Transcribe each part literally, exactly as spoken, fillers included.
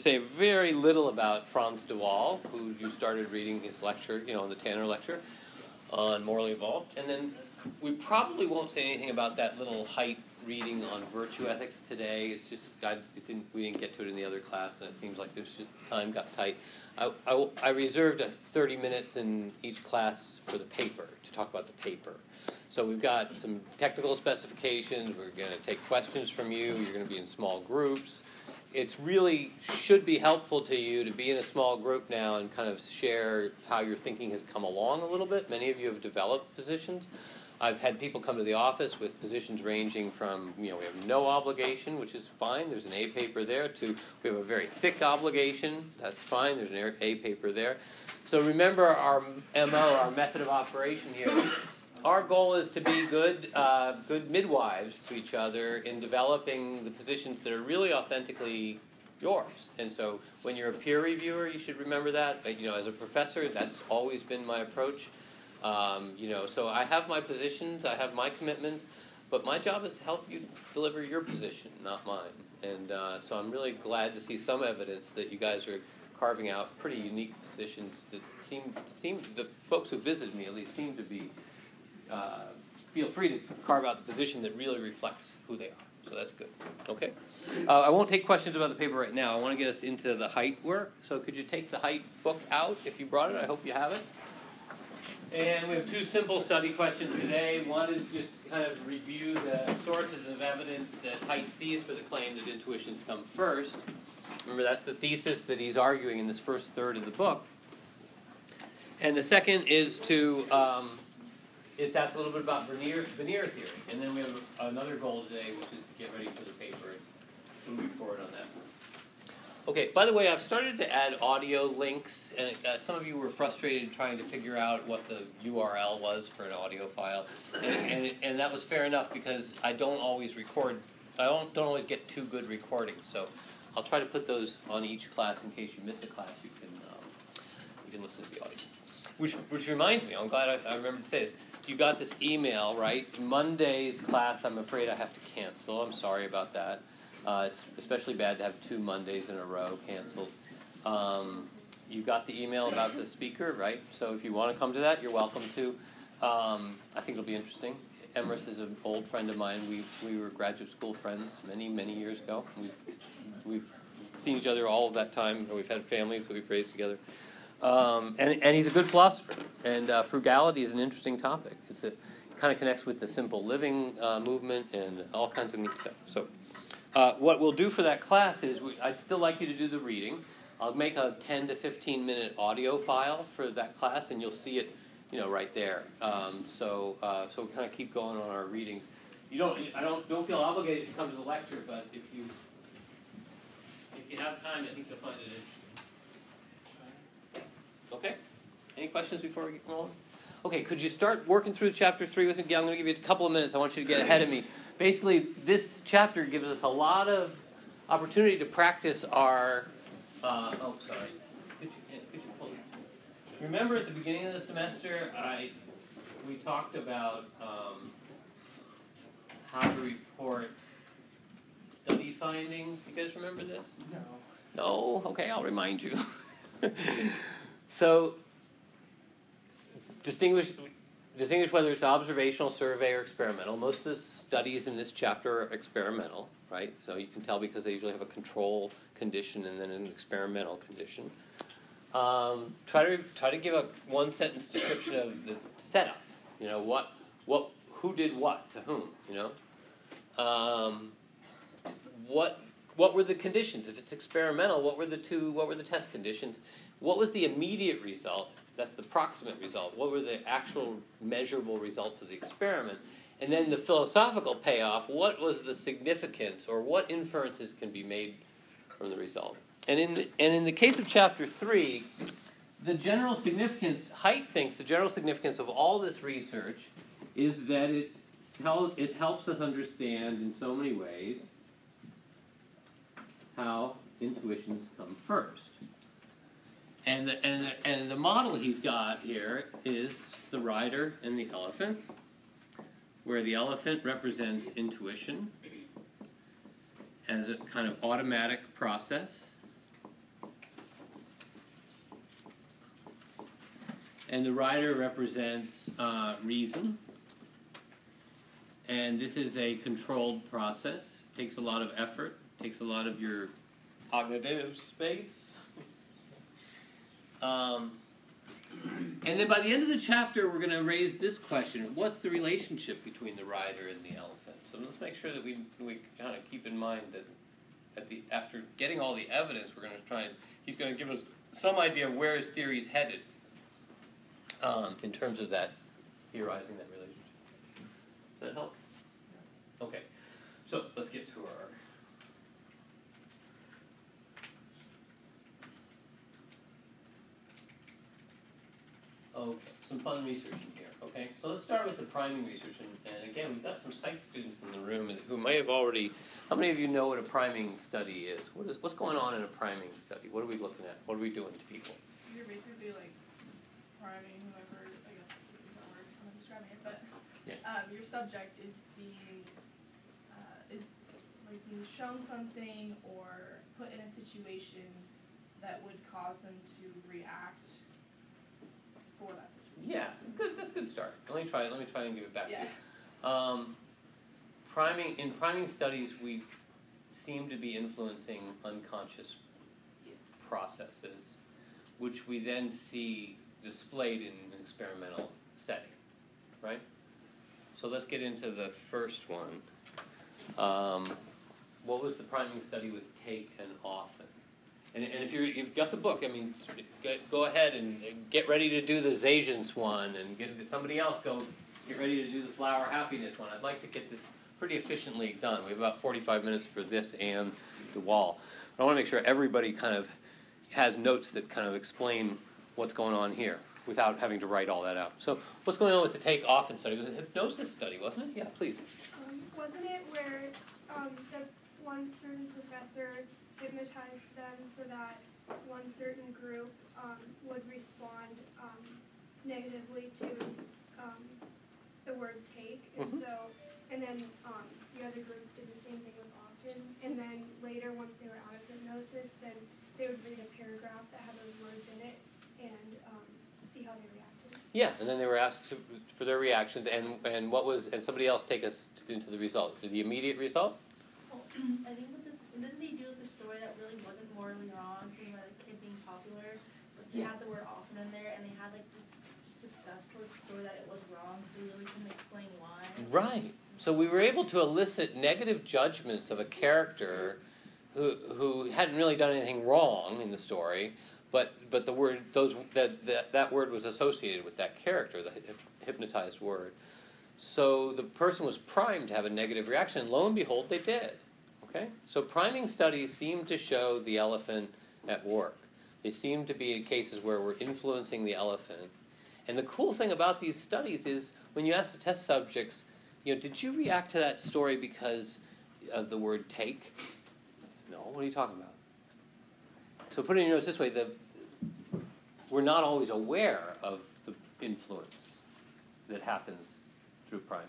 say very little about Frans de Waal, who you started reading his lecture, you know, the Tanner lecture on Morally Evolved. And then we probably won't say anything about that little Haidt reading on virtue ethics today. It's just, I, it didn't, we didn't get to it in the other class, and it seems like this time got tight. I, I, I reserved thirty minutes in each class for the paper, to talk about the paper. So we've got some technical specifications. We're going to take questions from you. You're going to be in small groups. It's really should be helpful to you to be in a small group now and kind of share how your thinking has come along a little bit. Many of you have developed positions. I've had people come to the office with positions ranging from, you know, we have no obligation, which is fine. There's an A paper there, to we have a very thick obligation. That's fine. There's an A paper there. So remember our M O, our method of operation here. Our goal is to be good, uh, good midwives to each other in developing the positions that are really authentically yours. And so when you're a peer reviewer, you should remember that. But, you know, as a professor, that's always been my approach. Um, you know, so I have my positions, I have my commitments, but my job is to help you deliver your position, not mine. And uh, so I'm really glad to see some evidence that you guys are carving out pretty unique positions that seem, seem the folks who visited me at least seem to be, uh, feel free to carve out the position that really reflects who they are. So that's good. Okay. Uh, I won't take questions about the paper right now. I want to get us into the Haidt work. So could you take the Haidt book out if you brought it? I hope you have it. And we have two simple study questions today. One is just to kind of review the sources of evidence that Haidt sees for the claim that intuitions come first. Remember, that's the thesis that he's arguing in this first third of the book. And the second is to um, is to ask a little bit about veneer, veneer theory. And then we have another goal today, which is to get ready for the paper and move forward on that. Okay, by the way, I've started to add audio links, and uh, some of you were frustrated trying to figure out what the U R L was for an audio file, and, and, it, and that was fair enough because I don't always record, I don't, don't always get two good recordings, so I'll try to put those on each class in case you miss a class, you can, um, you can listen to the audio. Which, which reminds me, I'm glad I, I remembered to say this, you got this email, right? Monday's class, I'm afraid I have to cancel, I'm sorry about that. Uh, it's especially bad to have two Mondays in a row canceled. Um, you got the email about the speaker, right? So if you want to come to that, you're welcome to. Um, I think it'll be interesting. Emrys is an old friend of mine. We we were graduate school friends many, many years ago. We've, we've seen each other all of that time. We've had families that we've raised together. Um, and, and he's a good philosopher. And uh, frugality is an interesting topic. It's a, it kind of connects with the simple living uh, movement and all kinds of neat stuff. So. Uh, what we'll do for that class is, we, I'd still like you to do the reading. I'll make a ten to fifteen minute audio file for that class, and you'll see it, you know, right there. Um, so, uh, so we kind of keep going on our readings. You don't, I don't, don't feel obligated to come to the lecture, but if you, if you have time, I think you'll find it interesting. Okay. Any questions before we get going? Okay, could you start working through chapter three with me? I'm going to give you a couple of minutes. I want you to get ahead of me. Basically, this chapter gives us a lot of opportunity to practice our... Uh, oh, sorry. Could you, could you pull it? Remember at the beginning of the semester, I we talked about um, how to report study findings. Do you guys remember this? No. No? Okay, I'll remind you. So... Distinguish, distinguish whether it's observational, survey, or experimental. Most of the studies in this chapter are experimental, right? So you can tell because they usually have a control condition and then an experimental condition. Um, try to try to give a one-sentence description of the setup. You know, what, what, who did what to whom. You know, um, what, what were the conditions? If it's experimental, what were the two? What were the test conditions? What was the immediate result? That's the proximate result. What were the actual measurable results of the experiment? And then the philosophical payoff, what was the significance or what inferences can be made from the result? And in the, and in the case of chapter three, the general significance, Haidt thinks the general significance of all this research is that it, tell, it helps us understand in so many ways how intuitions come first. And the, and, the, and the model he's got here is the rider and the elephant, where the elephant represents intuition as a kind of automatic process, and the rider represents uh, reason. And this is a controlled process. It takes a lot of effort, takes a lot of your cognitive space. Um, and then by the end of the chapter, we're going to raise this question: what's the relationship between the rider and the elephant? So let's make sure that we we kind of keep in mind that at the after getting all the evidence, we're going to try and he's going to give us some idea of where his theory is headed um, in terms of that theorizing that relationship. Does that help? Okay, so let's get to our. Okay, some fun research in here. Okay, so let's start with the priming research, and, and again, we've got some psych students in the room who may have already. How many of you know what a priming study is? What is what's going on in a priming study? What are we looking at? What are we doing to people? You're basically like priming whoever, I guess is that word I'm describing it, but Yeah. um, your subject is being uh, is like being shown something or put in a situation that would cause them to react for that situation. Yeah, good. That's a good start. Let me try. Let me try and give it back Yeah. to you. Um, priming in priming studies, we seem to be influencing unconscious Yes. processes, which we then see displayed in an experimental setting, right? So let's get into the first one. Um, what was the priming study with take and often? And, and if you're, you've got the book, I mean, get, go ahead and get ready to do the Zajan's one, and get somebody else go get ready to do the flower happiness one. I'd like to get this pretty efficiently done. We have about forty-five minutes for this and the wall. But I want to make sure everybody kind of has notes that kind of explain what's going on here without having to write all that out. So what's going on with the take often study? It was a hypnosis study, wasn't it? Yeah, please. Um, wasn't it where um, the one certain professor hypnotized them so that one certain group um, would respond um, negatively to um, the word take, and Mhm. so, and then um, the other group did the same thing with often, and then later, once they were out of hypnosis, then they would read a paragraph that had those words in it and um, see how they reacted. Yeah, and then they were asked to, for their reactions, and and what was, and somebody else take us into the result, the immediate result? Well, I think with this, didn't they do with the story that really wasn't morally wrong, something about a kid being popular, but they Yeah. had the word often in there, and they had like this just disgust towards the story that it was wrong, but they really couldn't explain why. Right. So we were able to elicit negative judgments of a character who who hadn't really done anything wrong in the story, but but the word those that that, that word was associated with that character, the hypnotized word. So the person was primed to have a negative reaction, and lo and behold, they did. Okay? So priming studies seem to show the elephant at work. They seem to be cases where we're influencing the elephant. And the cool thing about these studies is when you ask the test subjects, you know, did you react to that story because of the word take? No, what are you talking about? So put it in your notes this way, the, we're not always aware of the influence that happens through priming.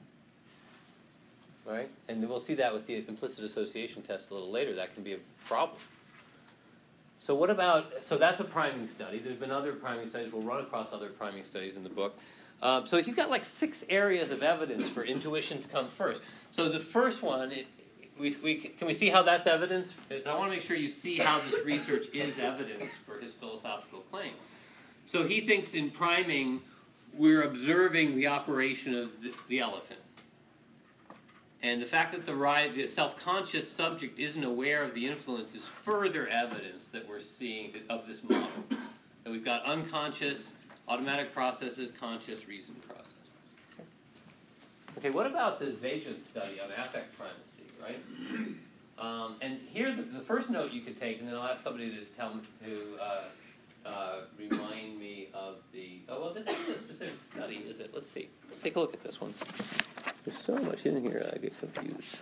Right? And we'll see that with the implicit association test a little later. That can be a problem. So what about, so that's a priming study. There's been other priming studies. We'll run across other priming studies in the book. Um, so he's got like six areas of evidence for intuition to come first. So the first one, it, we, we, can we see how that's evidence? I want to make sure you see how this research is evidence for his philosophical claim. So he thinks in priming, we're observing the operation of the, the elephant. And the fact that the, ride, the self-conscious subject isn't aware of the influence is further evidence that we're seeing of this model. That we've got unconscious, automatic processes, conscious, reason processes. Okay, what about the Zajan study on affect primacy, right? Um, and here, the, the first note you could take, and then I'll ask somebody to tell me, to uh, uh, remind me of the, oh, well, this isn't a specific study, is it? Let's see. Let's take a look at this one. There's so much in here, I get confused.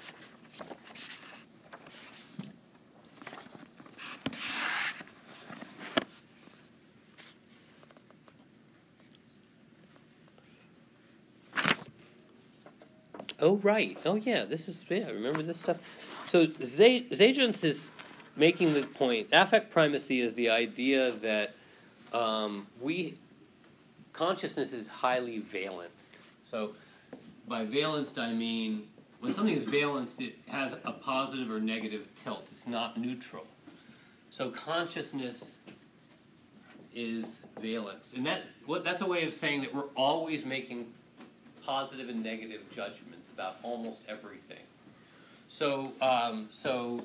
Oh, right. Oh, yeah, this is, yeah, remember this stuff? So Zajan's is making the point, affect primacy is the idea that um, we consciousness is highly valenced. So by valenced I mean when something is valenced, it has a positive or negative tilt. It's not neutral. So consciousness is valence. And that what that's a way of saying that we're always making positive and negative judgments about almost everything. So um, so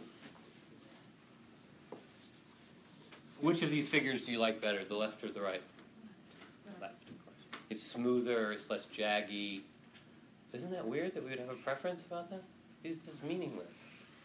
which of these figures do you like better, the left or the right? Left, of course. It's smoother, it's less jaggy. Isn't that weird that we would have a preference about that? This is meaningless.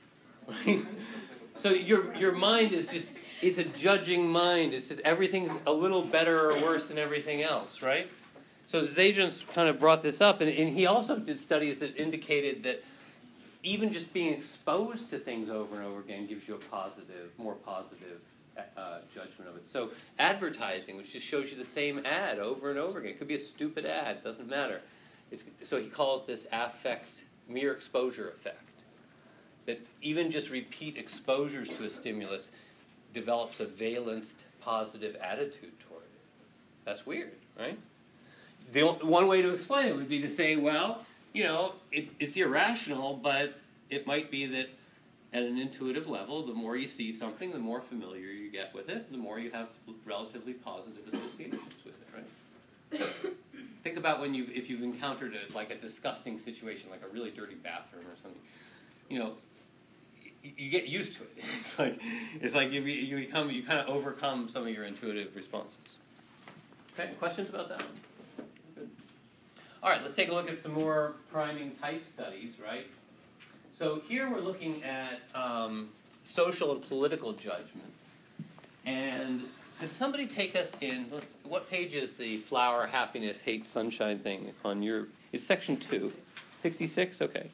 So your your mind is just, it's a judging mind. It says everything's a little better or worse than everything else, right? So Zajanc kind of brought this up, and, and he also did studies that indicated that even just being exposed to things over and over again gives you a positive, more positive uh, judgment of it. So advertising, which just shows you the same ad over and over again. It could be a stupid ad, doesn't matter. It's, so he calls this affect, mere exposure effect. That even just repeat exposures to a stimulus develops a valenced positive attitude toward it. That's weird, right? The one way to explain it would be to say, well, you know, it, it's irrational, but it might be that at an intuitive level, the more you see something, the more familiar you get with it, the more you have relatively positive associations with it, right? Think about when you've, if you've encountered a, like a disgusting situation, like a really dirty bathroom or something, you know, you, you get used to it. It's like, it's like you, be, you become, you kind of overcome some of your intuitive responses. Okay, questions about that one? Good. All right, let's take a look at some more priming type studies, right? So here we're looking at um, social and political judgments. And could somebody take us in, let's, what page is the flower, happiness, hate, sunshine thing on your, it's section two. sixty-six? Okay.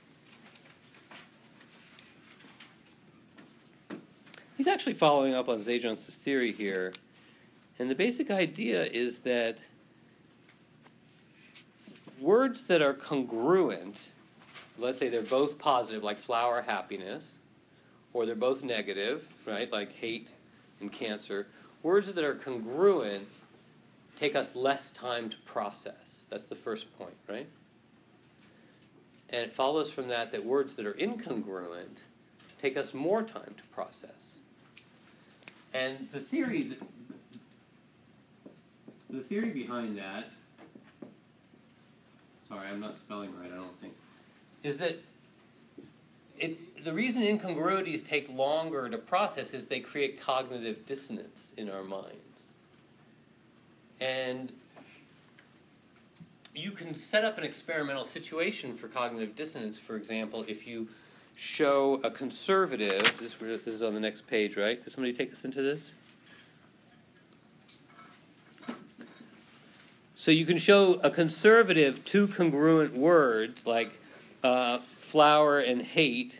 He's actually following up on Zajanc's theory here. And the basic idea is that words that are congruent, let's say they're both positive, like flower, happiness, or they're both negative, right, like hate and cancer, words that are congruent take us less time to process. That's the first point, right? And it follows from that that words that are incongruent take us more time to process. And the theory, that, the theory behind that, sorry, I'm not spelling right, I don't think, is that it, the reason incongruities take longer to process is they create cognitive dissonance in our minds. And you can set up an experimental situation for cognitive dissonance, for example, if you show a conservative, this, this is on the next page, right? Could somebody take us into this? So you can show a conservative two congruent words like uh, flower and hate,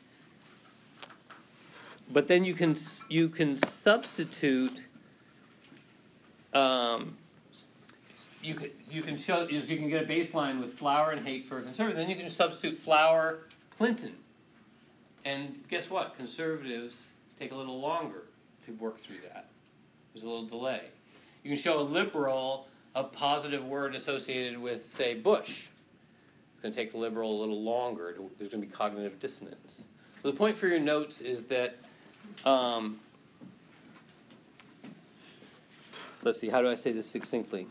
but then you can you can substitute. Um, you can you can show you can get a baseline with flower and hate for a conservative. Then you can substitute flower, Clinton, and guess what? Conservatives take a little longer to work through that. There's a little delay. You can show a liberal a positive word associated with, say, Bush. It's going to take the liberal a little longer. To, there's going to be cognitive dissonance. So the point for your notes is that, um, let's see, how do I say this succinctly?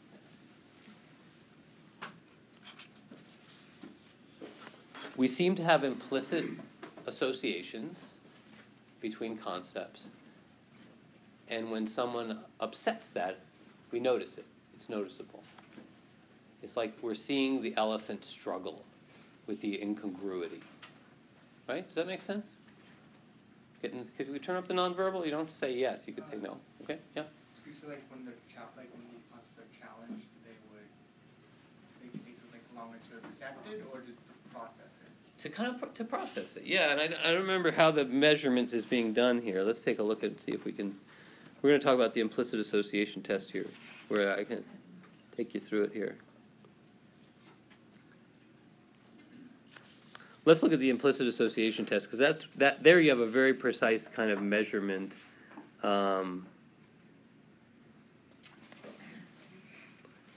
We seem to have implicit associations between concepts, and when someone upsets that, we notice it. It's noticeable. It's like we're seeing the elephant struggle with the incongruity. Right? Does that make sense? Getting, could we turn up the nonverbal? You don't have to say yes. You could say no. Okay? Yeah? So usually, like when they're cha- like when these concepts are challenged, they would they take something like longer to accept it, or just to process it. To kind of pro- to process it. Yeah, and I, I don't remember how the measurement is being done here. Let's take a look at it and see if we can. We're going to talk about the implicit association test here, where I can take you through it here. Let's look at the implicit association test, because that's that. There you have a very precise kind of measurement. Um,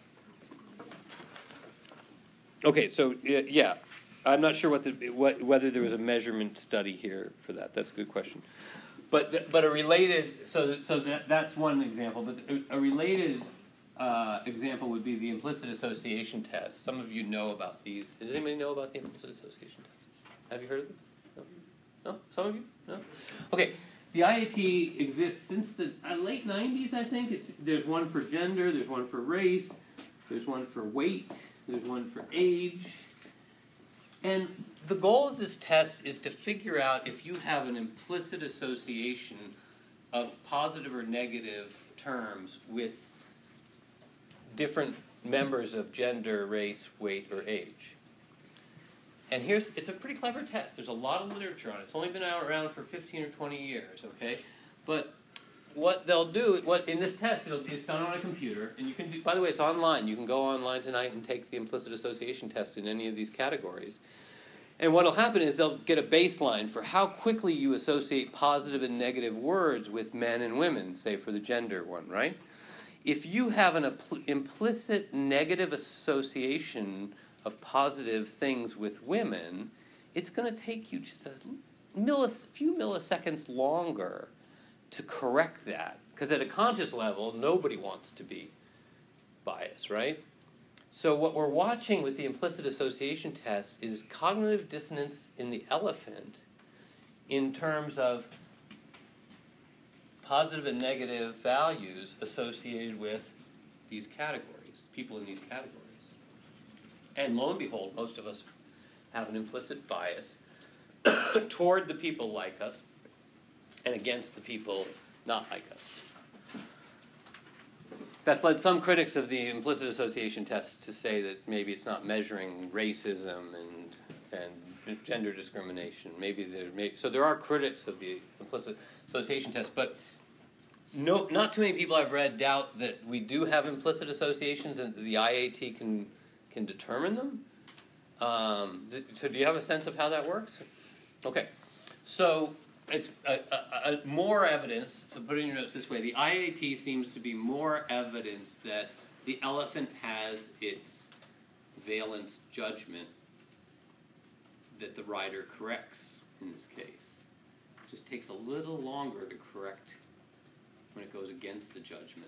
okay, so, y- yeah, I'm not sure what the, what, whether there was a measurement study here for that, that's a good question. But, th- but a related, so, that- so that, that's one example, but a, a related, uh, example would be the implicit association test. Some of you know about these. Does anybody know about the implicit association test? Have you heard of them? No? No? Some of you? No? Okay, the I A T exists since the uh, late nineties, I think. It's, there's one for gender, there's one for race, there's one for weight, there's one for age. And the goal of this test is to figure out if you have an implicit association of positive or negative terms with different members of gender, race, weight, or age. And here's, it's a pretty clever test. There's a lot of literature on it. It's only been out around for fifteen or twenty years, okay? But what they'll do, what in this test, it'll, it's done on a computer, and you can do, by the way, it's online. You can go online tonight and take the implicit association test in any of these categories. And what'll happen is they'll get a baseline for how quickly you associate positive and negative words with men and women, say for the gender one, right? If you have an impl- implicit negative association of positive things with women, it's going to take you just a millis- few milliseconds longer to correct that. Because at a conscious level, nobody wants to be biased, right? So what we're watching with the implicit association test is cognitive dissonance in the elephant in terms of positive and negative values associated with these categories, people in these categories. And lo and behold, most of us have an implicit bias toward the people like us and against the people not like us. That's led some critics of the implicit association test to say that maybe it's not measuring racism and and gender discrimination. Maybe there may, so there are critics of the implicit association test, but no, not too many people I've read doubt that we do have implicit associations and the I A T can can determine them. Um, so do you have a sense of how that works? Okay, so it's a, a, a more evidence, to put it in your notes this way, the I A T seems to be more evidence that the elephant has its valence judgment that the writer corrects in this case. It just takes a little longer to correct when it goes against the judgment,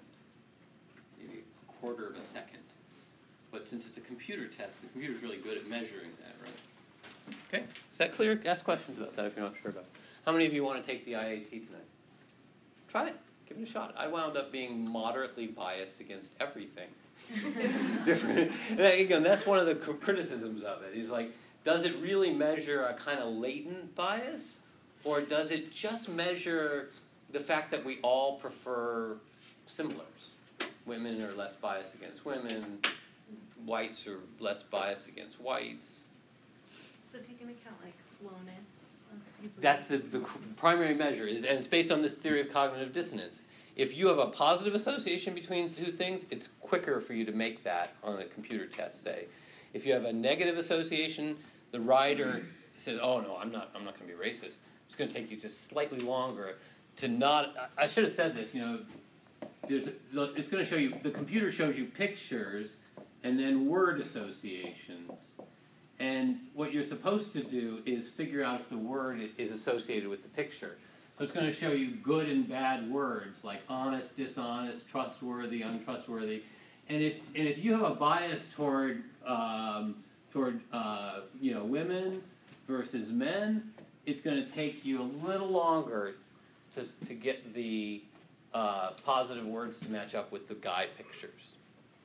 maybe a quarter of a second. But since it's a computer test, the computer's really good at measuring that, right? Okay, is that clear? Ask questions about that if you're not sure about it. How many of you want to take the I A T tonight? Try it. Give it a shot. I wound up being moderately biased against everything. Different. And again, that's one of the criticisms of it. Is like, does it really measure a kind of latent bias, or does it just measure the fact that we all prefer similars? Women are less biased against women. Whites are less biased against whites. So take into account like slowness. That's the, the primary measure, is, and it's based on this theory of cognitive dissonance. If you have a positive association between two things, it's quicker for you to make that on a computer test, say. If you have a negative association, the writer says, oh no, I'm not I'm not going to be racist. It's going to take you just slightly longer to not, I should have said this, you know, there's, it's going to show you, the computer shows you pictures and then word associations. And what you're supposed to do is figure out if the word is associated with the picture. So it's going to show you good and bad words like honest, dishonest, trustworthy, untrustworthy. And if and if you have a bias toward um, toward uh, you know women versus men, it's going to take you a little longer to to get the uh, positive words to match up with the guide pictures.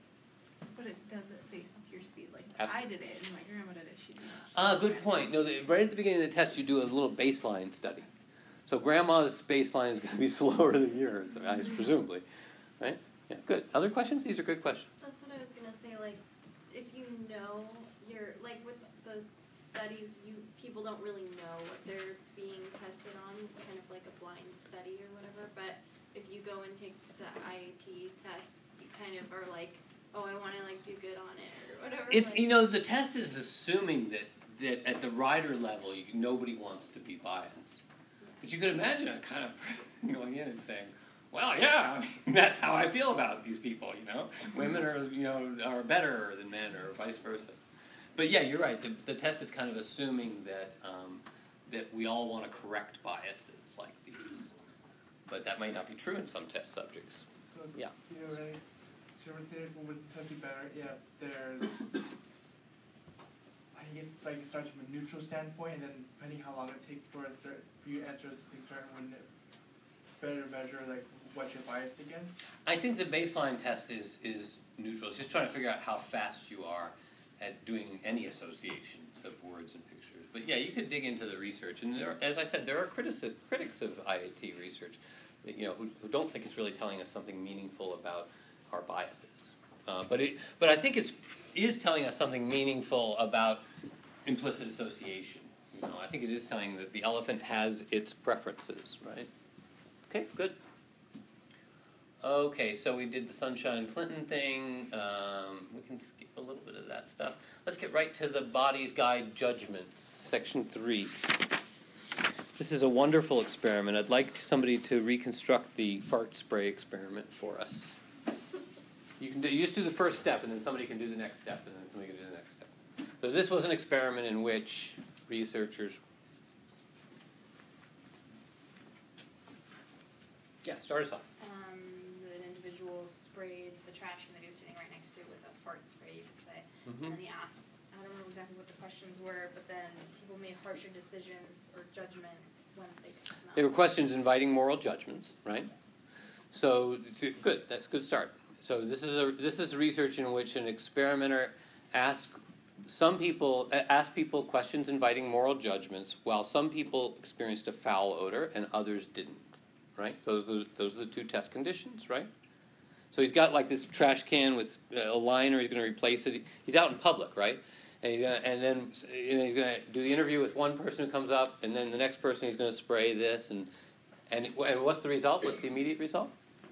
But it does it based off your speed. Like Absolutely. I did it and my grandma did it. She did it. Ah, good point. No, the, right at the beginning of the test, you do a little baseline study. So grandma's baseline is going to be slower than yours, I mean, presumably, right? Yeah, good. Other questions? These are good questions. That's what I was gonna say. Like, if you know you're like with the studies, you people don't really know what they're being tested on. It's kind of like a blind study or whatever. But if you go and take the I A T test, you kind of are like, oh, I want to like do good on it or whatever. It's like, you know the test is assuming that that at the writer level, you, nobody wants to be biased. But you could imagine a kind of going in and saying, well, yeah, I mean, that's how I feel about these people, you know. Women are, you know, are better than men or vice versa. but yeah, you're right. The, the test is kind of assuming that um, that we all want to correct biases like these, but that might not be true in some test subjects. So Yeah. theoretic, so theoretical would tend to be better if there's, I guess it's like it starts from a neutral standpoint, and then depending how long it takes for a certain for you to answer something certain, wouldn't it better measure like what you're biased against? I think the baseline test is is neutral. It's just trying to figure out how fast you are at doing any associations of words and pictures. But yeah, you could dig into the research, and there, are, as I said, there are critici- critics of I A T research, that, you know, who, who don't think it's really telling us something meaningful about our biases. Uh, but it, but I think it's is telling us something meaningful about implicit association. You know, I think it is saying that the elephant has its preferences, right? Okay, good. Okay, so we did the Sunshine Clinton thing. Um, we can skip a little bit of that stuff. Let's get right to the Body's Guide Judgments, section three. This is a wonderful experiment. I'd like somebody to reconstruct the fart spray experiment for us. You can do, you just do the first step, and then somebody can do the next step, and then somebody can do the next step. So this was an experiment in which researchers... Yeah, start us off. Um, an individual sprayed the trash can that he was sitting right next to with a fart spray, you could say. Mm-hmm. And he asked, I don't remember exactly what the questions were, but then people made harsher decisions or judgments when they could smell. They were questions inviting moral judgments, right? So, so good, that's a good start. So this is a this is research in which an experimenter asked some people uh, asked people questions inviting moral judgments, while some people experienced a foul odor and others didn't, right? Those are, those are the two test conditions, right? So he's got like this trash can with a liner. He's going to replace it. He's out in public, right? And he's gonna, and then you know, he's going to do the interview with one person who comes up, and then the next person he's going to spray this, and and and what's the result? What's the immediate result?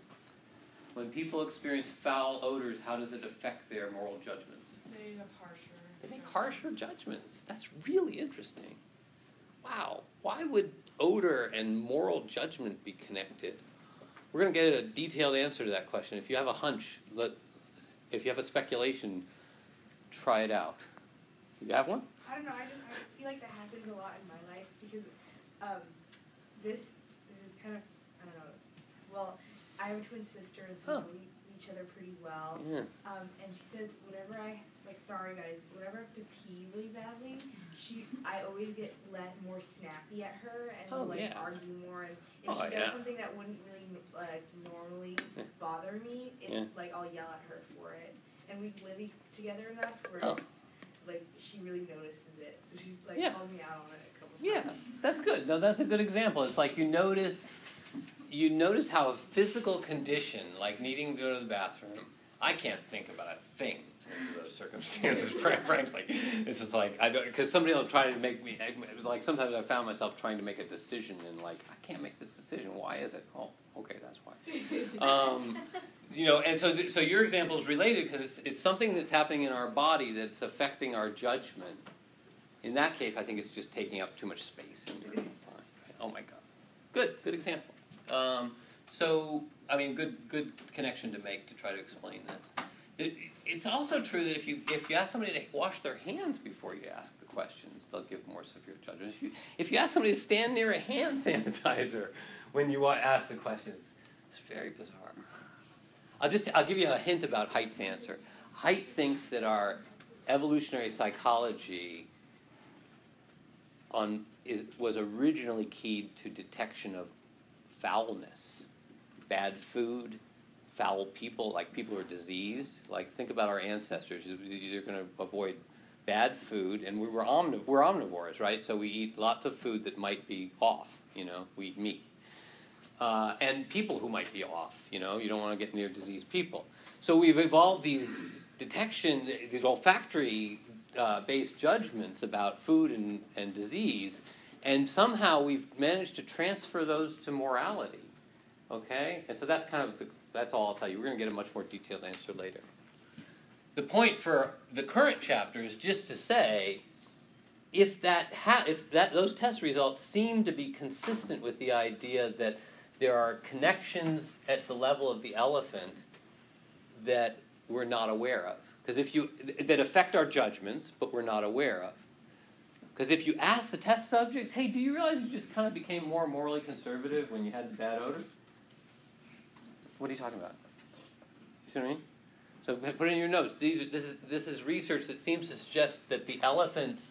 When people experience foul odors, how does it affect their moral judgments? They have harsher. They make harsher judgments. That's really interesting. Wow. Why would odor and moral judgment be connected? We're going to get a detailed answer to that question. If you have a hunch, let, if you have a speculation, try it out. You have one? I don't know, I just I feel like that happens a lot in my life because um, this this is kind of, I don't know, well, I have a twin sister and so Huh. we know each other pretty well. Yeah. Um, and she says whenever I, like sorry guys, whenever I have to pee really badly, she, I always get let more snappy at her and Oh, will, like yeah. argue more. And if Oh, she does yeah. something that wouldn't really like normally Yeah. bother me, it, Yeah. like I'll yell at her for it. And we live e- together enough where Oh. it's like she really notices it, so she's like Yeah. called me out on it a couple Yeah, times. that's good. No, that's a good example. It's like you notice, you notice how a physical condition, like needing to go to the bathroom, I can't think about a thing under those circumstances. fran- Frankly, it's just like I don't because somebody will try to make me like. Sometimes I found myself trying to make a decision and like I can't make this decision. Why is it? Oh, okay, that's why. Um, you know, and so th- so your example is related because it's it's something that's happening in our body that's affecting our judgment. In that case, I think it's just taking up too much space in your mind. Right? Oh my God, good, good example. Um, so, I mean, good good connection to make to try to explain this. It, it's also true that if you if you ask somebody to wash their hands before you ask the questions, they'll give more severe judgment. If you if you ask somebody to stand near a hand sanitizer when you wa- ask the questions, it's very bizarre. I'll just I'll give you a hint about Haidt's answer. Haidt thinks that our evolutionary psychology on is was originally keyed to detection of foulness, bad food, foul people, like people who are diseased. Like think about our ancestors; they're going to avoid bad food, and we were omniv- we're omnivores, right? So we eat lots of food that might be off. You know, we eat meat, uh, and people who might be off. You know, you don't want to get near diseased people. So we've evolved these detection, these olfactory uh, based judgments about food and, and disease. And somehow we've managed to transfer those to morality, okay? And so that's kind of, the, that's all I'll tell you. We're going to get a much more detailed answer later. The point for the current chapter is just to say, if that ha- if that those test results seem to be consistent with the idea that there are connections at the level of the elephant that we're not aware of, Because if you, that affect our judgments, but we're not aware of. Because if you ask the test subjects, hey, do you realize you just kind of became more morally conservative when you had the bad odor? What are you talking about? You see what I mean? So put it in your notes. These, this is this is research that seems to suggest that the elephant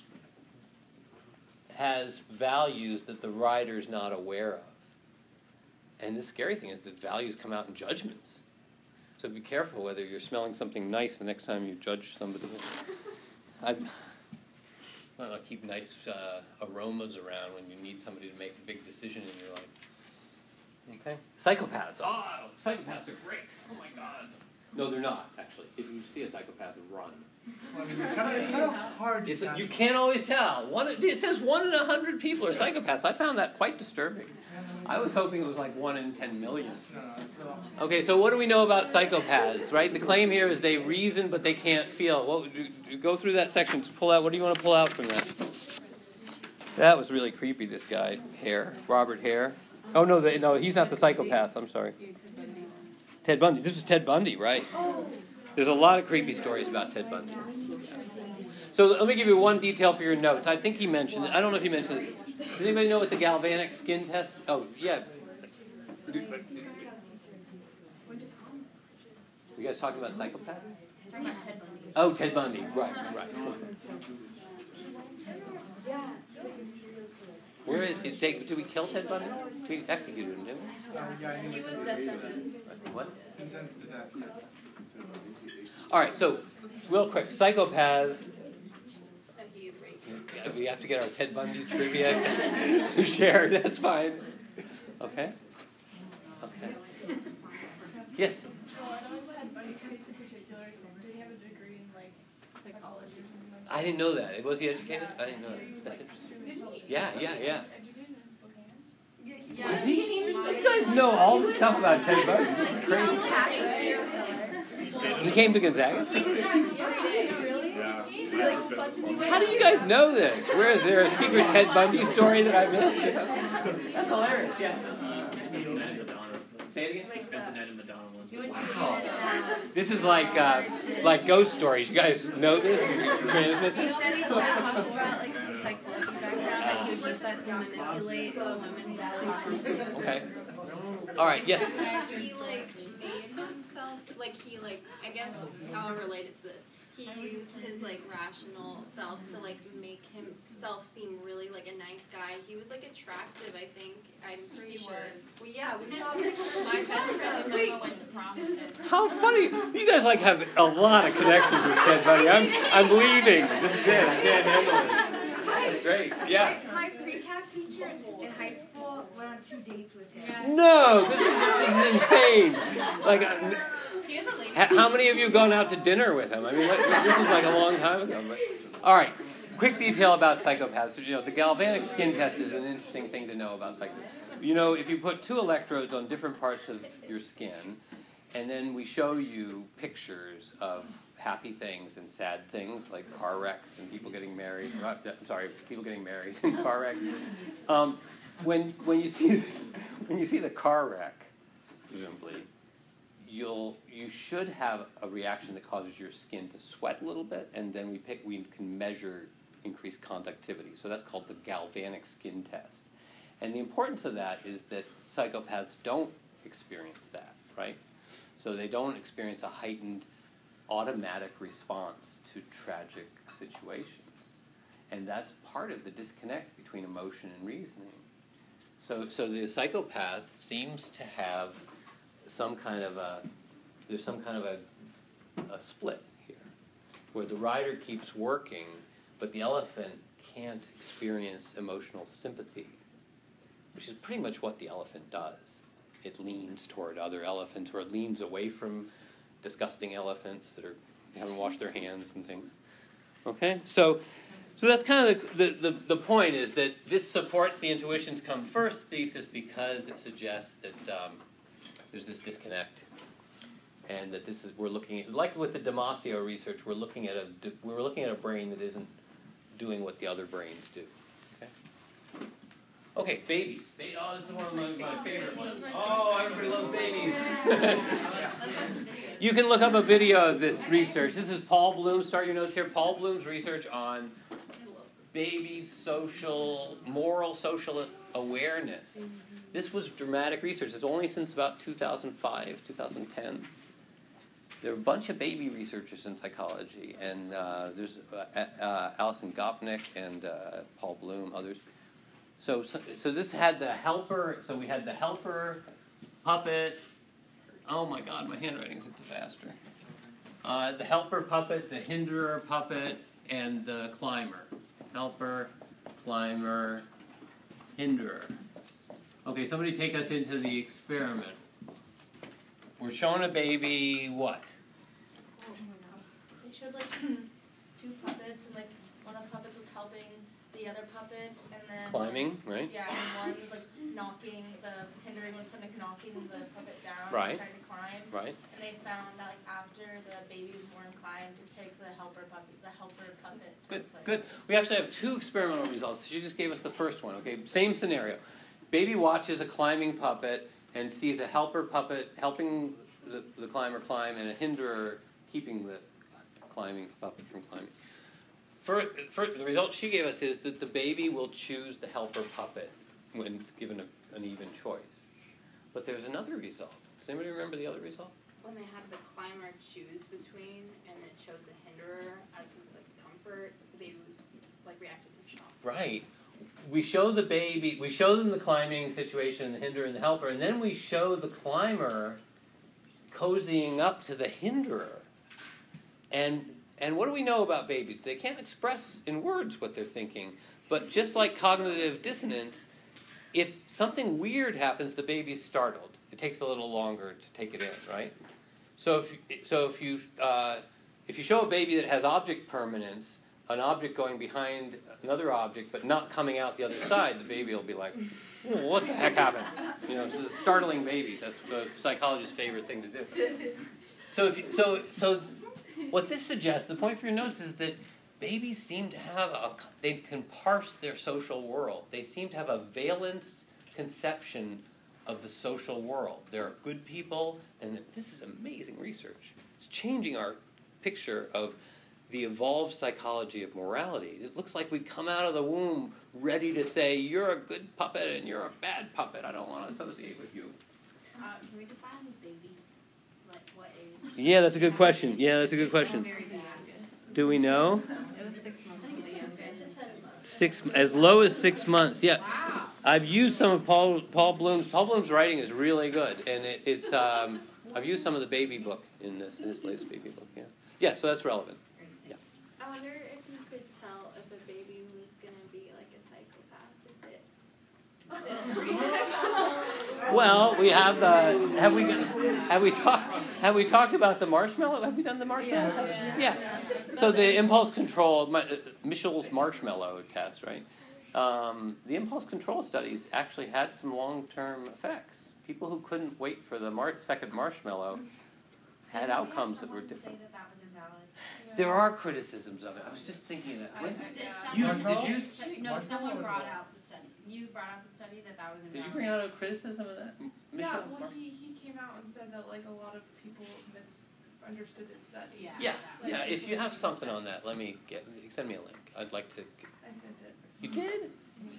has values that the rider's not aware of. And the scary thing is that values come out in judgments. So be careful whether you're smelling something nice the next time you judge somebody. I, I don't know, keep nice uh, aromas around when you need somebody to make a big decision in your life. Okay? Psychopaths. Oh, psychopaths are great. Oh my God. No, they're not, actually. If you see a psychopath, run. Well, I mean, it's kind of, it's kind of hard to It's, tell. you can't always tell. One, it says one in a hundred people are psychopaths. I found that quite disturbing. I was hoping it was like one in ten million. No, no, it's not. Okay, so what do we know about psychopaths, right? The claim here is they reason, but they can't feel. Well, go through that section to pull out. What do you want to pull out from that? That was really creepy, this guy. Hare. Robert Hare. Oh, no, the, no, he's not the psychopath. I'm sorry. Ted Bundy. This is Ted Bundy, right? There's a lot of creepy stories about Ted Bundy. So let me give you one detail for your notes. I think he mentioned it. I don't know if he mentioned this. Does anybody know what the galvanic skin test? Oh, yeah. You guys talking about psychopaths? Oh, Ted Bundy. Right, right. Where is did they? Did we kill Ted Bundy? We executed him, didn't we? Uh, yeah, He was death sentence. What? He sentenced to death. All right. So, real quick, psychopaths. That he raped. Yeah, we have to get our Ted Bundy trivia shared. That's fine. Okay. Okay. Yes. Well, I know Ted Bundy's case in particular, did he have a degree in like psychology or something like that? I didn't know that. Was he educated? I didn't know that. That's interesting. Yeah, yeah, yeah. Educated in Spokane? Yeah. Is he? You guys know all this stuff about Ted Bundy. This is crazy. He came to Gonzaga? He was there every day. How do you guys know this? Where is there a secret Ted Bundy story that I missed? That's hilarious. Yeah. Say it again. Spent the night in Madonna once. Wow. This is like uh, like ghost stories. You guys know this? You transmit He this? studied to talk about like the psychology background that he would use that to manipulate the women. Okay. All right. Yes. He like made himself like he like I guess how I relate it to this. He used his like rational self to like make himself seem really like a nice guy. He was like attractive, I think. I'm pretty sure. Well, yeah, we saw pictures. My best friend Emma went to prom with him. How funny! You guys like have a lot of connections with Ted Bundy. I'm I'm leaving. This is it. I can't handle it. That's great. Yeah. My pre-calc teacher in high school went on two dates with him. No, this is this is insane. Like. Uh, He is a lady. How many of you have gone out to dinner with him? I mean, what, this was like a long time ago. But all right, quick detail about psychopaths. You know, the galvanic skin test is an interesting thing to know about psychopaths. You know, if you put two electrodes on different parts of your skin, and then we show you pictures of happy things and sad things like car wrecks and people getting married. I'm sorry, people getting married in car wrecks. Um, when when you see when you see the car wreck, presumably. You'll you should have a reaction that causes your skin to sweat a little bit, and then we pick we can measure increased conductivity. So that's called the galvanic skin test. And the importance of that is that psychopaths don't experience that, right? So they don't experience a heightened automatic response to tragic situations. And that's part of the disconnect between emotion and reasoning. So so the psychopath seems to have some kind of a, there's some kind of a, a split here, where the rider keeps working, but the elephant can't experience emotional sympathy, which is pretty much what the elephant does. It leans toward other elephants, or it leans away from disgusting elephants that are haven't washed their hands and things. Okay, so so that's kind of the, the, the, the point is that this supports the intuitions come first thesis because it suggests that um, there's this disconnect, and that this is we're looking at, like with the Damasio research, we're looking at a we're looking at a brain that isn't doing what the other brains do. Okay. Okay, babies. Ba- oh, this is one of my, my favorite ones. Oh, everybody loves babies. You can look up a video of this research. This is Paul Bloom. Start your notes here. Paul Bloom's research on babies' social, moral social awareness. This was dramatic research. It's only since about two thousand five, two thousand ten. There are a bunch of baby researchers in psychology, and uh, there's uh, uh, Alison Gopnik and uh, Paul Bloom, others. So, so, so this had the helper. So we had the helper puppet. Oh my God, my handwriting is a disaster. Uh, the helper puppet, the hinderer puppet, and the climber. Helper, climber, hinderer. Okay, somebody take us into the experiment. We're showing a baby what? They showed like two puppets, and like one of the puppets was helping the other puppet, and then Climbing, right? Yeah, and one was like knocking the hindering was kind of knocking the puppet down, Right. trying to climb. Right. And they found that like after the baby was more inclined to take the helper puppet, the helper puppet. Good, play. good. We actually have two experimental results. She just gave us the first one, okay? Same scenario. Baby watches a climbing puppet and sees a helper puppet helping the, the climber climb and a hinderer keeping the climbing puppet from climbing. For, for, the result she gave us is that the baby will choose the helper puppet when it's given a, an even choice. But there's another result. Does anybody remember the other result? When they had the climber choose between and it chose the hinderer as his like comfort, the baby was like reacted in shock. Right. We show the baby, we show them the climbing situation, the hinderer and the helper, and then we show the climber cozying up to the hinderer. And and what do we know about babies? They can't express in words what they're thinking. But just like cognitive dissonance, if something weird happens, the baby's startled. It takes a little longer to take it in, right? So if so if you uh, if you show a baby that has object permanence, an object going behind another object but not coming out the other side, the baby will be like, oh, what the heck happened? You know, so it's startling babies. That's the psychologist's favorite thing to do. So if you, so so what this suggests, the point for your notes is that babies seem to have a, they can parse their social world. They seem to have a valence conception of the social world. There are good people, and this is amazing research. It's changing our picture of the evolved psychology of morality. It looks like we come out of the womb ready to say, you're a good puppet and you're a bad puppet. I don't want to associate with you. Uh, can we define baby? Like what age? Yeah, that's a good question. Yeah, that's a good question. Very fast. Do we know? It was six months for the youngest. Six, as low as six months. Yeah, Wow. I've used some of Paul Paul Bloom's. Paul Bloom's writing is really good, and it, it's. Um, I've used some of the baby book in this, in his latest baby book. Yeah, yeah. So that's relevant. Great, thanks. I wonder if you could tell if a baby was gonna be like a psychopath if it didn't read it. Well, we have the. Have we have we talked have we talked about the marshmallow? Have we done the marshmallow Yeah. test? Yeah. So the impulse control, uh, Michel's marshmallow test, right? Um, the impulse control studies actually had some long-term effects. People who couldn't wait for the mar- second marshmallow had outcomes that were different. Say that that was invalid. There are criticisms of it. I was just thinking that. When, Did You- someone- did you- se- No, someone brought out the study. You brought out the study that that was did invalid. you bring out a criticism of that? M- Yeah, Michel? well, he, he came out and said that like a lot of people misunderstood his study. Yeah. Yeah, Like, yeah. If you have something on that, let me get. Send me a link. I'd like to. I sent it. You did?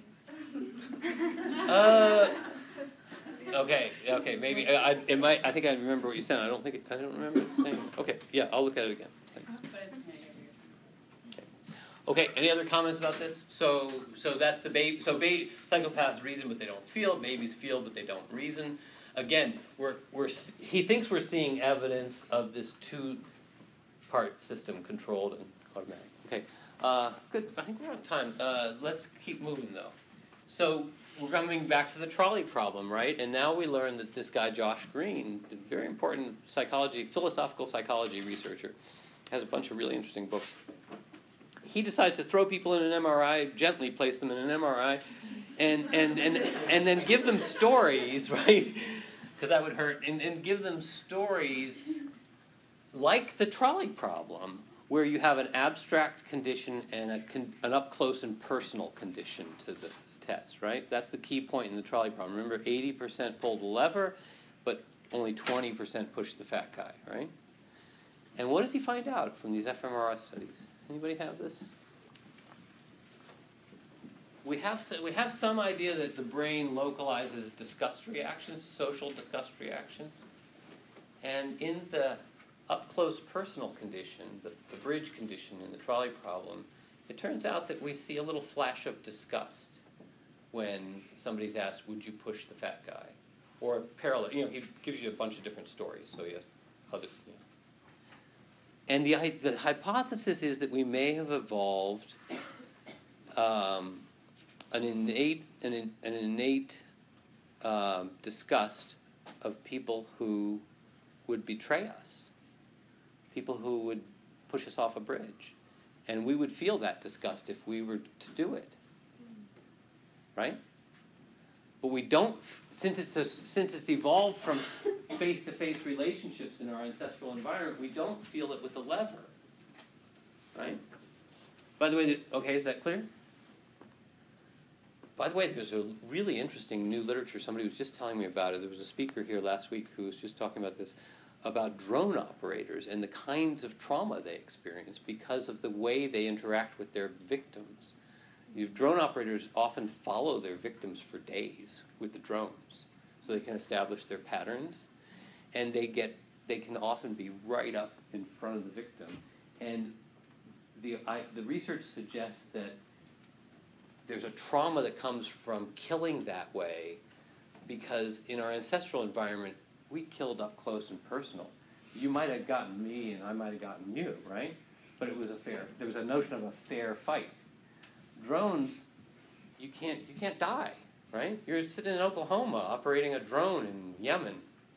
Uh, okay, okay, maybe, I, I- it might, I think I remember what you said, I don't think, it- I don't remember it saying, okay, yeah, I'll look at it again, thanks. But it's kind of your Okay, any other comments about this? So, so that's the baby, so ba- psychopaths reason but they don't feel, babies feel but they don't reason. Again, we're, we're, s- he thinks we're seeing evidence of this two-part system, controlled and automatic. Okay, uh, good, I think we're on time, uh, let's keep moving though. So we're coming back to the trolley problem, right? And now we learn that this guy, Josh Green, a very important psychology, philosophical psychology researcher, has a bunch of really interesting books. He decides to throw people in an M R I, gently place them in an M R I, and and and, and then give them stories, right? Because that would hurt, and, and give them stories like the trolley problem, where you have an abstract condition and a con- an up-close and personal condition to the test, right? That's the key point in the trolley problem. Remember, eighty percent pulled the lever, but only twenty percent pushed the fat guy, right? And what does he find out from these fMRI studies? Anybody have this? We have, we have some idea that the brain localizes disgust reactions, social disgust reactions. And in the up-close personal condition, the, the bridge condition in the trolley problem, it turns out that we see a little flash of disgust when somebody's asked, would you push the fat guy? Or parallel, you know, he gives you a bunch of different stories, so he has other, you know. And the, the hypothesis is that we may have evolved um, an innate, an, an innate um, disgust of people who would betray us, people who would push us off a bridge. And we would feel that disgust if we were to do it, right? But we don't, since it's, a, since it's evolved from face-to-face relationships in our ancestral environment, we don't feel it with the lever, right? By the way, the, okay, is that clear? By the way, there's a really interesting new literature. Somebody was just telling me about it. There was a speaker here last week who was just talking about this, about drone operators and the kinds of trauma they experience because of the way they interact with their victims. You know, drone operators often follow their victims for days with the drones, so they can establish their patterns, and they get they can often be right up in front of the victim. And the I, the research suggests that there's a trauma that comes from killing that way, because in our ancestral environment, we killed up close and personal. You might have gotten me and I might have gotten you, right? But it was a fair, there was a notion of a fair fight. Drones, you can't, you can't die, right? You're sitting in Oklahoma operating a drone in Yemen.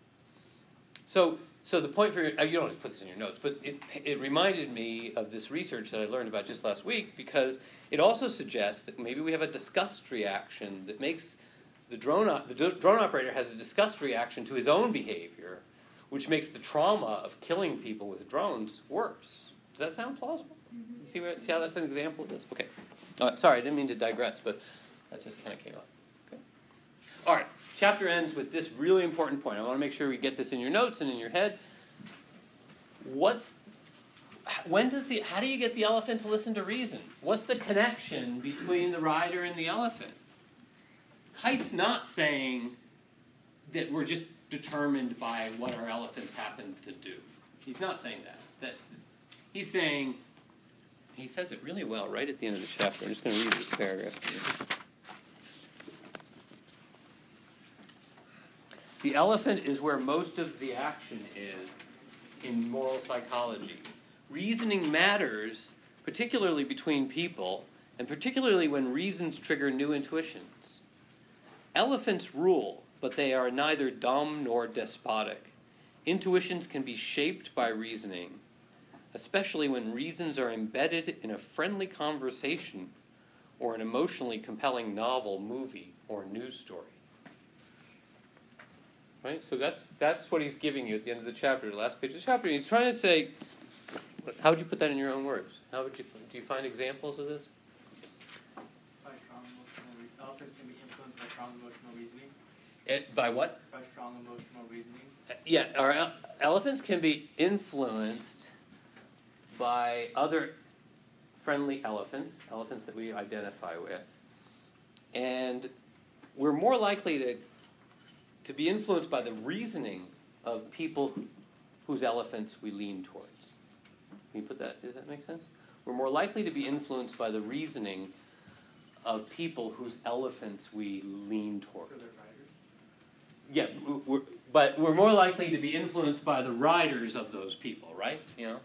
So, so the point for your, you don't have to put this in your notes, but it, it reminded me of this research that I learned about just last week, because it also suggests that maybe we have a disgust reaction that makes The drone, op- the d- drone operator has a disgust reaction to his own behavior, which makes the trauma of killing people with drones worse. Does that sound plausible? Mm-hmm. See, where, see how that's an example of this? Okay. All right, sorry, I didn't mean to digress, but that just kind of came up. Okay. All right, chapter ends with this really important point. I want to make sure we get this in your notes and in your head. What's, when does the, how do you get the elephant to listen to reason? What's the connection between the rider and the elephant? Haidt's not saying that we're just determined by what our elephants happen to do. He's not saying that. That he's saying, he says it really well right at the end of the chapter. I'm just going to read this paragraph here. The elephant is where most of the action is in moral psychology. Reasoning matters, particularly between people, and particularly when reasons trigger new intuitions. Elephants rule, but they are neither dumb nor despotic. Intuitions can be shaped by reasoning, especially when reasons are embedded in a friendly conversation or an emotionally compelling novel, movie, or news story. Right? So that's that's what he's giving you at the end of the chapter, the last page of the chapter. He's trying to say, how would you put that in your own words? How would you do you find examples of this? By strong emotional re- elephants can be influenced by strong emotional reasoning. It, by what? By strong emotional reasoning. Uh, yeah, our ele- elephants can be influenced by other friendly elephants, elephants that we identify with, and we're more likely to to be influenced by the reasoning of people whose elephants we lean towards. Can you put that, does that make sense? We're more likely to be influenced by the reasoning of people whose elephants we lean toward. So they're riders? Yeah, we're, but we're more likely to be influenced by the riders of those people, right? You know?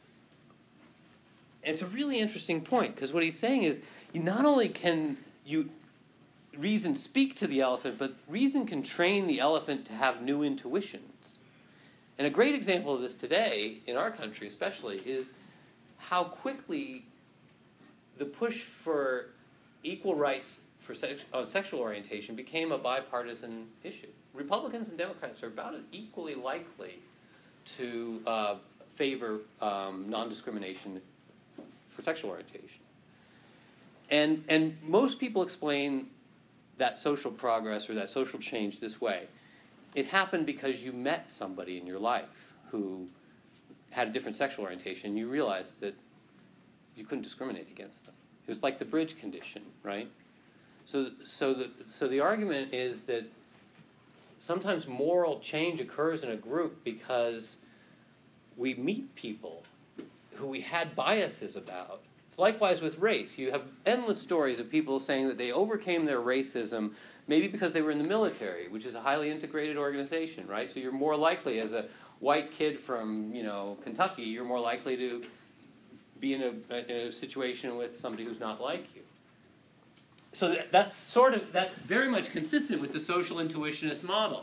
It's a really interesting point, because what he's saying is, you not only can you reason speak to the elephant, but reason can train the elephant to have new intuitions. And a great example of this today, in our country especially, is how quickly the push for equal rights for sex, on sexual orientation became a bipartisan issue. Republicans and Democrats are about as equally likely to uh, favor um, non-discrimination for sexual orientation. And, and most people explain that social progress or that social change this way. It happened because you met somebody in your life who had a different sexual orientation, you realized that you couldn't discriminate against them. It was like the bridge condition, right? So, so the so the argument is that sometimes moral change occurs in a group because we meet people who we had biases about. It's likewise with race. You have endless stories of people saying that they overcame their racism maybe because they were in the military, which is a highly integrated organization, right? So you're more likely, as a white kid from, you know, Kentucky, you're more likely to be in a, in a situation with somebody who's not like you. So that, that's sort of, that's very much consistent with the social intuitionist model.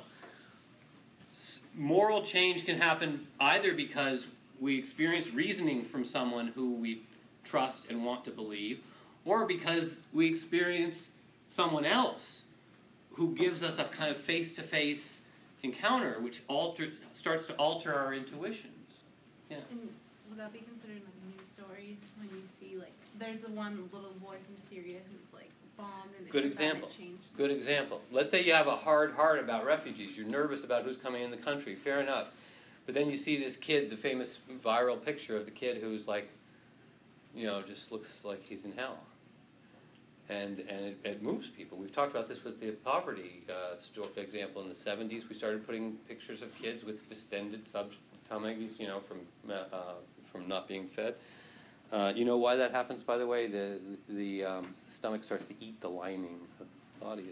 S- moral change can happen either because we experience reasoning from someone who we trust and want to believe, or because we experience someone else who gives us a kind of face-to-face encounter which alter, starts to alter our intuitions. Yeah. And would that be considered like news stories when you see like there's the one little boy from Syria who's like bombed and Good it's about example. it changed. Good example. Let's say you have a hard heart about refugees. You're nervous about who's coming in the country. Fair enough. But then you see this kid, the famous viral picture of the kid who's like, you know, just looks like he's in hell. And and it, it moves people. We've talked about this with the poverty uh, sto- example in the seventies. We started putting pictures of kids with distended sub-tummies, you know, from uh, from not being fed. Uh, you know why that happens, by the way? The the, um, the stomach starts to eat the lining of the body.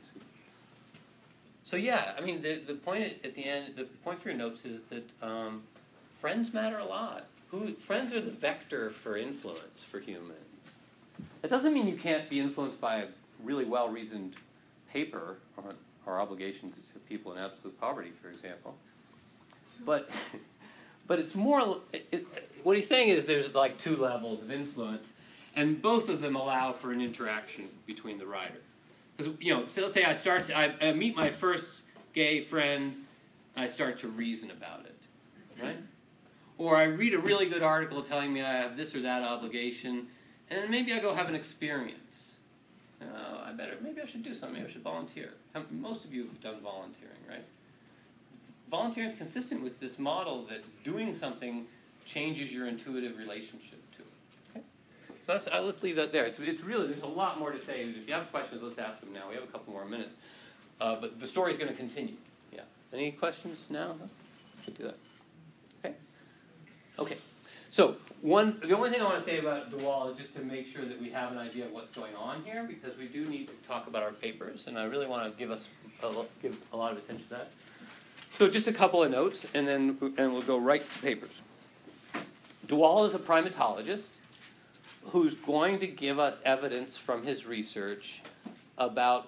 So yeah, I mean, the the point at, at the end, the point for your notes is that um, friends matter a lot. Who friends are the vector for influence for humans. It doesn't mean you can't be influenced by a really well-reasoned paper on our obligations to people in absolute poverty, for example. But but it's more. It, it, what he's saying is there's like two levels of influence, and both of them allow for an interaction between the writer. Because, you know, so let's say I start to, I, I meet my first gay friend, and I start to reason about it, right? Or I read a really good article telling me I have this or that obligation, and then maybe I go have an experience. Uh, I better, maybe I should do something, maybe I should volunteer. How, most of you have done volunteering, right? Volunteering is consistent with this model that doing something changes your intuitive relationship to it. Okay? So that's, uh, let's leave that there. It's, it's really, there's a lot more to say. If you have questions, let's ask them now. We have a couple more minutes. Uh, but the story's going to continue. Yeah. Any questions now? Should do that. Okay? Okay. So one, the only thing I want to say about DeWaal is just to make sure that we have an idea of what's going on here, because we do need to talk about our papers, and I really want to give us a, lo- give a lot of attention to that. So just a couple of notes, and then and we'll go right to the papers. DeWaal is a primatologist who's going to give us evidence from his research about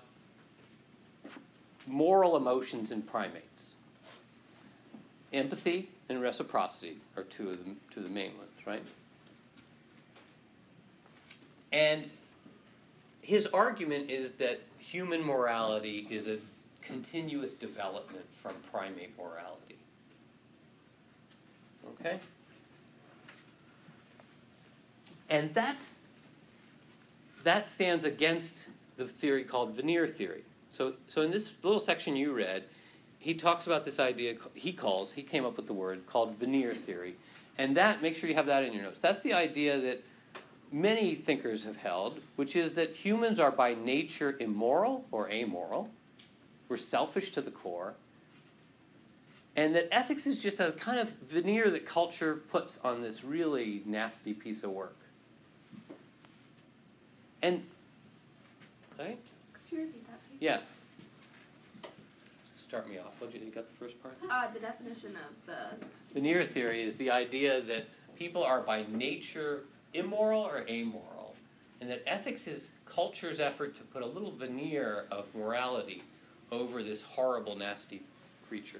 moral emotions in primates. Empathy and reciprocity are two of the, two of the main ones, right? And his argument is that human morality is a continuous development from primate morality. Okay? And that's that stands against the theory called veneer theory. So, so in this little section you read, he talks about this idea he calls, he came up with the word, called veneer theory. And that, make sure you have that in your notes. That's the idea that many thinkers have held, which is that humans are by nature immoral or amoral. We're selfish to the core. And that ethics is just a kind of veneer that culture puts on this really nasty piece of work. And, right? Could you repeat that, please? Yeah. Start me off. What did you, you got the first part? Uh, the definition of the... Veneer theory is the idea that people are by nature immoral or amoral, and that ethics is culture's effort to put a little veneer of morality over this horrible, nasty creature.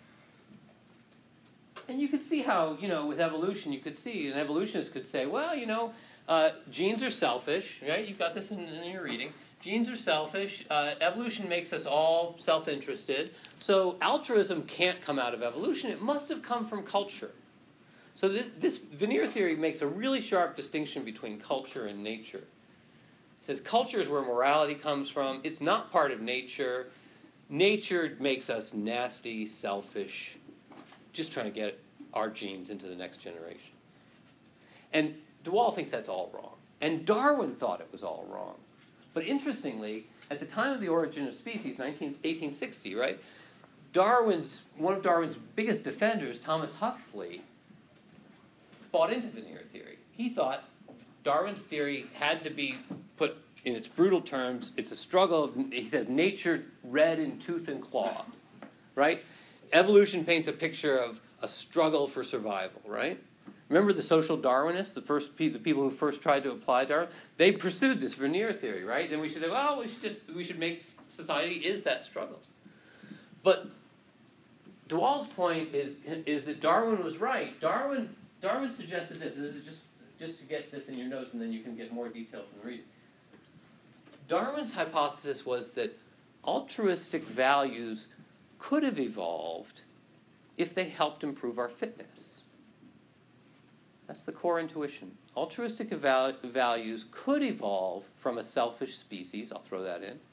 And you could see how, you know, with evolution, you could see, an evolutionist could say, well, you know, uh, genes are selfish, right? You've got this in, in your reading. Genes are selfish. Uh, evolution makes us all self-interested. So altruism can't come out of evolution. It must have come from culture. So this, this veneer theory makes a really sharp distinction between culture and nature. It says culture is where morality comes from. It's not part of nature. Nature makes us nasty, selfish, just trying to get our genes into the next generation. And de Waal thinks that's all wrong. And Darwin thought it was all wrong. But interestingly, at the time of The Origin of Species, eighteen sixty, right, Darwin's, one of Darwin's biggest defenders, Thomas Huxley, bought into veneer theory. He thought Darwin's theory had to be put in its brutal terms. It's a struggle. He says nature red in tooth and claw, right? Evolution paints a picture of a struggle for survival, right? Remember the social Darwinists, the first pe- the people who first tried to apply Darwin? They pursued this veneer theory, right? And we should say, well, we should just we should make society is that struggle. But de Waal's point is is that Darwin was right. Darwin's Darwin suggested this. This is just just to get this in your notes, and then you can get more detail from the reading. Darwin's hypothesis was that altruistic values could have evolved if they helped improve our fitness. That's the core intuition. Altruistic eval- values could evolve from a selfish species, I'll throw that in,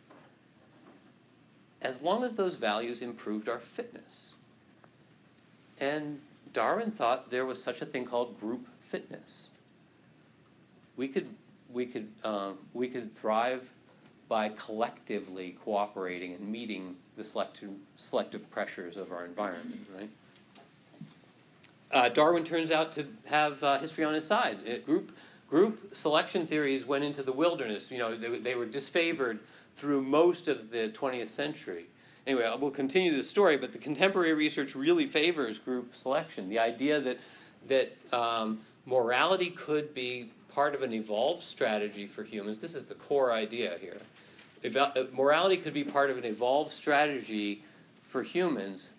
as long as those values improved our fitness. And Darwin thought there was such a thing called group fitness. We could, we could, um, we could thrive by collectively cooperating and meeting the selective, selective pressures of our environment, right? Uh, Darwin turns out to have uh, history on his side. It, group, group selection theories went into the wilderness. You know, they, they were disfavored through most of the twentieth century. Anyway, we'll continue the story, but the contemporary research really favors group selection. The idea that, that um, morality could be part of an evolved strategy for humans. This is the core idea here. Eval- morality could be part of an evolved strategy for humans,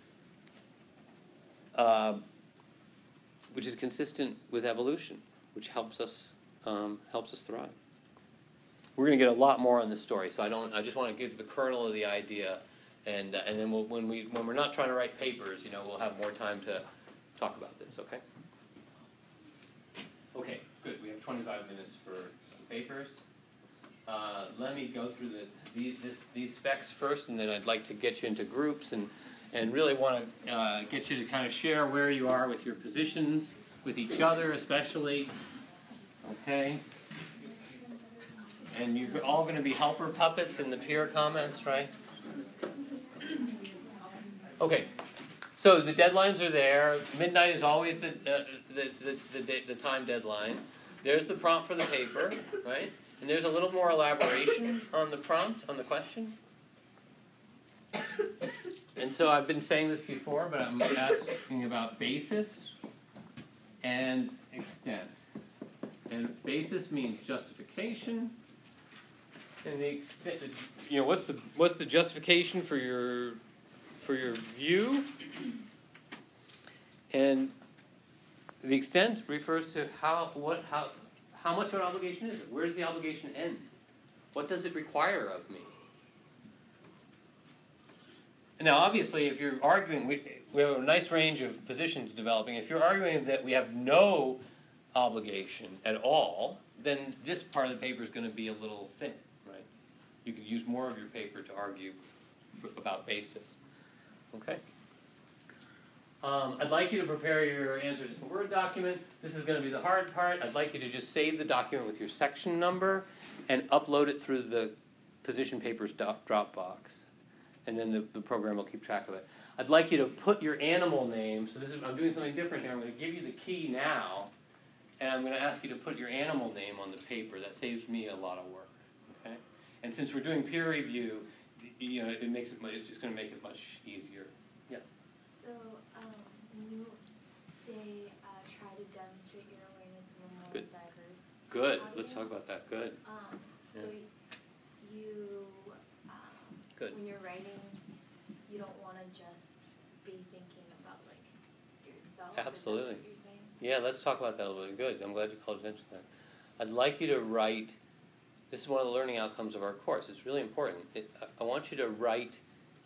uh, which is consistent with evolution, which helps us um, helps us thrive. We're going to get a lot more on this story, so I don't. I just want to give the kernel of the idea, and uh, and then we'll, when we when we're not trying to write papers, you know, we'll have more time to talk about this. Okay. Okay. Good. We have twenty-five minutes for papers. Uh, let me go through the, the this, these specs first, and then I'd like to get you into groups and. And really want to uh, get you to kind of share where you are with your positions, with each other especially. Okay? And you're all going to be helper puppets in the peer comments, right? Okay. So the deadlines are there. Midnight is always the, uh, the, the, the, the, the time deadline. There's the prompt for the paper, right? And there's a little more elaboration on the prompt, on the question. And so I've been saying this before, but I'm asking about basis and extent. And basis means justification. And the extent, you know, what's the what's the justification for your for your view? And the extent refers to how what how how much of an obligation is it? Where does the obligation end? What does it require of me? Now, obviously, if you're arguing, we, we have a nice range of positions developing. If you're arguing that we have no obligation at all, then this part of the paper is going to be a little thin, right? You could use more of your paper to argue for, about basis. Okay? Um, I'd like you to prepare your answers in a Word document. This is going to be the hard part. I'd like you to just save the document with your section number and upload it through the position papers Dropbox. And then the, the program will keep track of it. I'd like you to put your animal name. So this is I'm doing something different here. I'm going to give you the key now, and I'm going to ask you to put your animal name on the paper. That saves me a lot of work. Okay? And since we're doing peer review, you know, it makes it it's just going to make it much easier. Yeah. So um, when you say uh, try to demonstrate your awareness of a more Good. diverse Good. audience, Let's talk about that. Good. Um, so Yeah. you, um, Good. when you're writing, you don't want to just be thinking about like yourself. Is that Absolutely. what you're saying? Yeah, let's talk about that a little bit. Good. I'm glad you called attention to that. I'd like you to write. This is one of the learning outcomes of our course. It's really important. It, I want you to write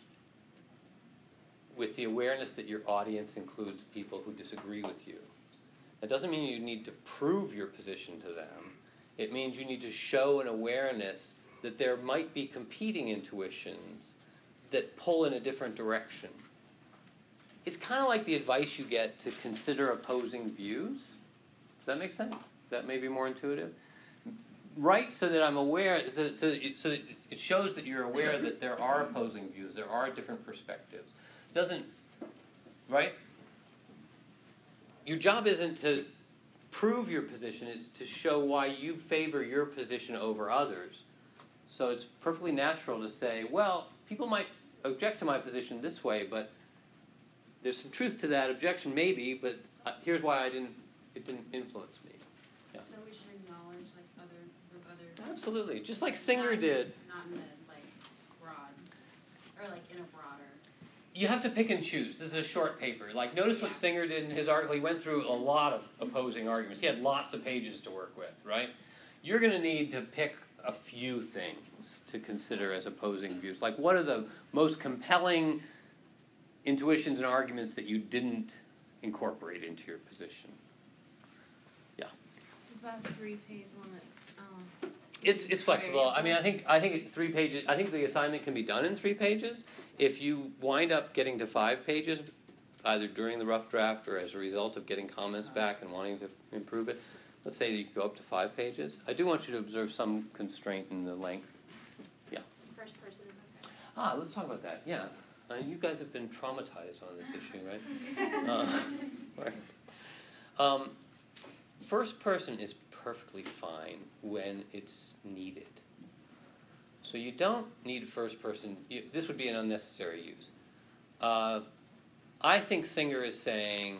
with the awareness that your audience includes people who disagree with you. That doesn't mean you need to prove your position to them. It means you need to show an awareness that there might be competing intuitions that pull in a different direction. it's kind of like the advice you get to consider opposing views. Does that make sense? Is that maybe more intuitive? Write so that I'm aware, so, so, it, so it shows that you're aware that there are opposing views, there are different perspectives. Doesn't, right? Your job isn't to prove your position, it's to show why you favor your position over others. So it's perfectly natural to say, well, people might object to my position this way, but there's some truth to that objection, maybe, but uh, here's why I didn't, it didn't influence me. Yeah. So we should acknowledge like other those other. Absolutely, just like Singer not, did. Not in the like broad, or like in a broader. You have to pick and choose. This is a short paper. Like, notice what Yeah. Singer did in his article. He went through a lot of opposing arguments. He had lots of pages to work with, right? You're going to need to pick a few things to consider as opposing views. Like, what are the most compelling intuitions and arguments that you didn't incorporate into your position? Yeah. Is that three-page limit? Um, It's it's flexible. I mean, I think I think three pages. I think the assignment can be done in three pages. If you wind up getting to five pages, either during the rough draft or as a result of getting comments back and wanting to improve it, let's say that you go up to five pages. I do want you to observe some constraint in the length. Yeah. First person is okay. Ah, let's talk about that. Yeah, uh, you guys have been traumatized on this issue, right? uh, right. Um, first person is perfectly fine when it's needed. So you don't need first person. You, this would be an unnecessary use. Uh, I think Singer is saying,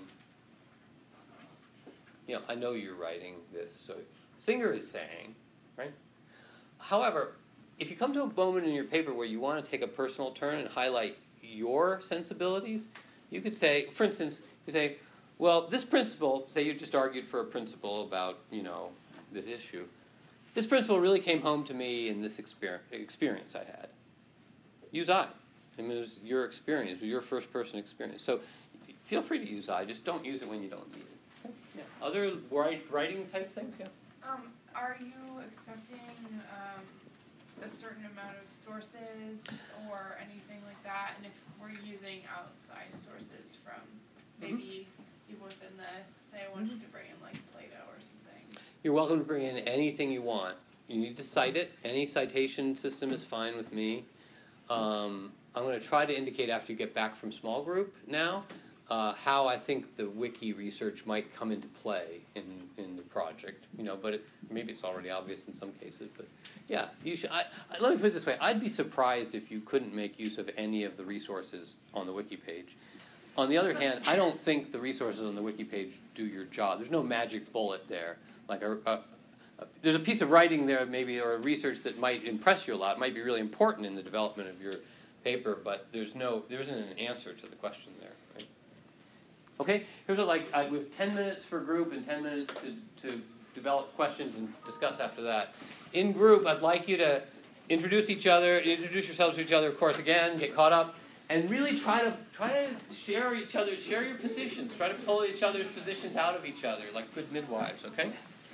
you know, I know you're writing this, so Singer is saying, right? However, if you come to a moment in your paper where you want to take a personal turn and highlight your sensibilities, you could say, for instance, you say, well, this principle, say you just argued for a principle about, you know, this issue. This principle really came home to me in this exper- experience I had. Use I. I mean, it was your experience, it was your first person experience. So feel free to use I, just don't use it when you don't need it. Okay? Yeah. Other write, writing type things, yeah? Um, are you expecting, um, a certain amount of sources or anything like that? And if we're using outside sources from maybe people within this, say I wanted to bring in like Plato or something. You're welcome to bring in anything you want. You need to cite it. Any citation system is fine with me. Um, I'm going to try to indicate after you get back from small group now uh, how I think the wiki research might come into play in, in the project. You know, but it, maybe it's already obvious in some cases. But yeah, you should. I, I, let me put it this way: I'd be surprised if you couldn't make use of any of the resources on the wiki page. On the other hand, I don't think the resources on the wiki page do your job. There's no magic bullet there. Like a, a, a, there's a piece of writing there, maybe, or research that might impress you a lot. It might be really important in the development of your paper, but there's no, there isn't an answer to the question there. Right? Okay, here's what, like, I, we have ten minutes for group and ten minutes to, to develop questions and discuss after that. In group, I'd like you to introduce each other, introduce yourselves to each other, of course, again, get caught up, and really try to try to share each other, share your positions. Try to pull each other's positions out of each other, like good midwives. Okay.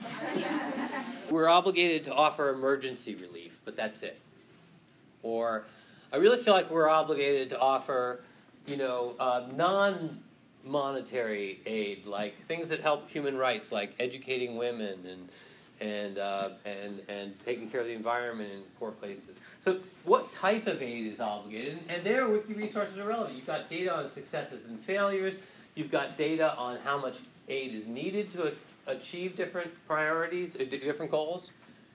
We're obligated to offer emergency relief, but that's it. Or, I really feel like we're obligated to offer, you know, uh, non-monetary aid, like things that help human rights, like educating women and and uh, and and taking care of the environment in poor places. So what type of aid is obligated? And, and there, wiki resources are relevant. You've got data on successes and failures. You've got data on how much aid is needed to a, achieve different priorities, uh, different goals.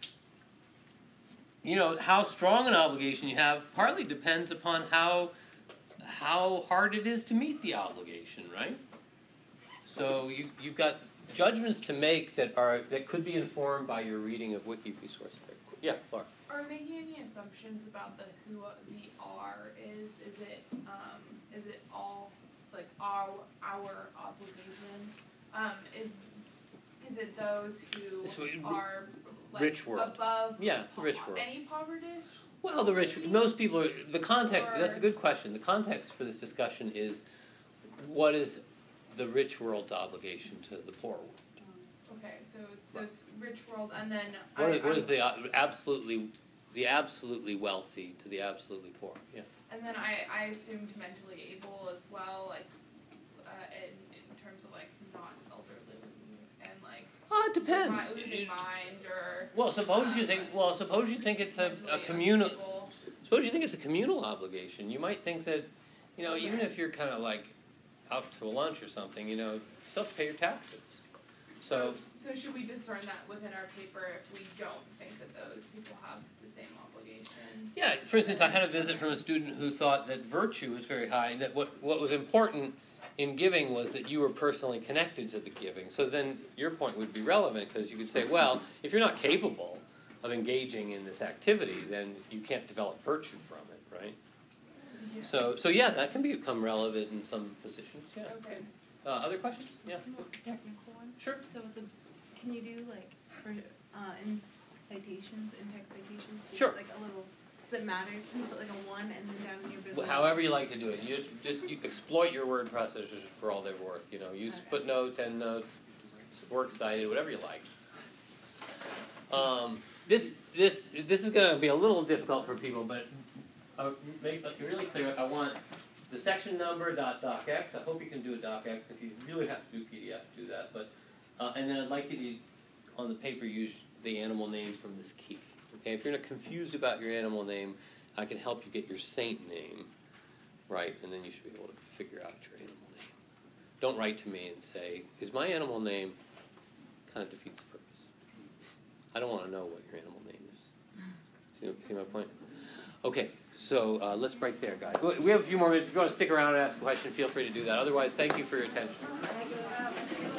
You know, how strong an obligation you have partly depends upon how how hard it is to meet the obligation, right? So you you've got judgments to make that are that could be informed by your reading of wiki resources. Yeah, Laura. Are we making any assumptions about the who the R is? Is it um, is it all like our our obligation? Um, is is it those who It's w- are like rich world. above Yeah, po- rich world. any poverty? Well, the rich, most people, are, the context, that's a good question. The context for this discussion is what is the rich world's obligation to the poor world? Okay, so it says rich world, and then What I, is, what is I'm- the uh, absolutely, the absolutely wealthy to the absolutely poor? Yeah. and then I I assumed mentally able as well, like it depends. mi- losing mind or Well, suppose you think. Well, suppose you think it's a, a mentally communal. unstable. Suppose you think it's a communal obligation. You might think that, you know, even if you're kind of like out to a lunch or something, you know, still have to pay your taxes. So, So should we discern that within our paper if we don't think that those people have the same obligation? yeah, for instance, I had a visit from a student who thought that virtue was very high, and that what, what was important in giving was that you were personally connected to the giving. So then your point would be relevant, because you could say, well, if you're not capable of engaging in this activity, then you can't develop virtue from it, right? Yeah. So, so yeah, that can become relevant in some positions, yeah. Okay. Uh, other questions? Yeah. Just a more technical one. Sure. So with the, can you do like for uh in citations, in text citations? do Sure. Like a little. Does it matter? Can you put like a one and then down in your Well, business? however you like to do it. You just, just you exploit your word processors for all they're worth. You know, use Okay. footnotes, endnotes, works cited, whatever you like. Um, this this this is going to be a little difficult for people, but uh, make it really clear. I want the section number dot docx. I hope you can do a docx. If you really have to do P D F, do that. But uh, and then I'd like you to, on the paper, use the animal name from this key. Okay, if you're not confused about your animal name, I can help you get your saint name right, and then you should be able to figure out your animal name. Don't write to me and say, is my animal name, kind of defeats the purpose. I don't want to know what your animal name is. See, see my point? Okay, so uh, let's break there, guys. We have a few more minutes. If you want to stick around and ask a question, feel free to do that. Otherwise, thank you for your attention.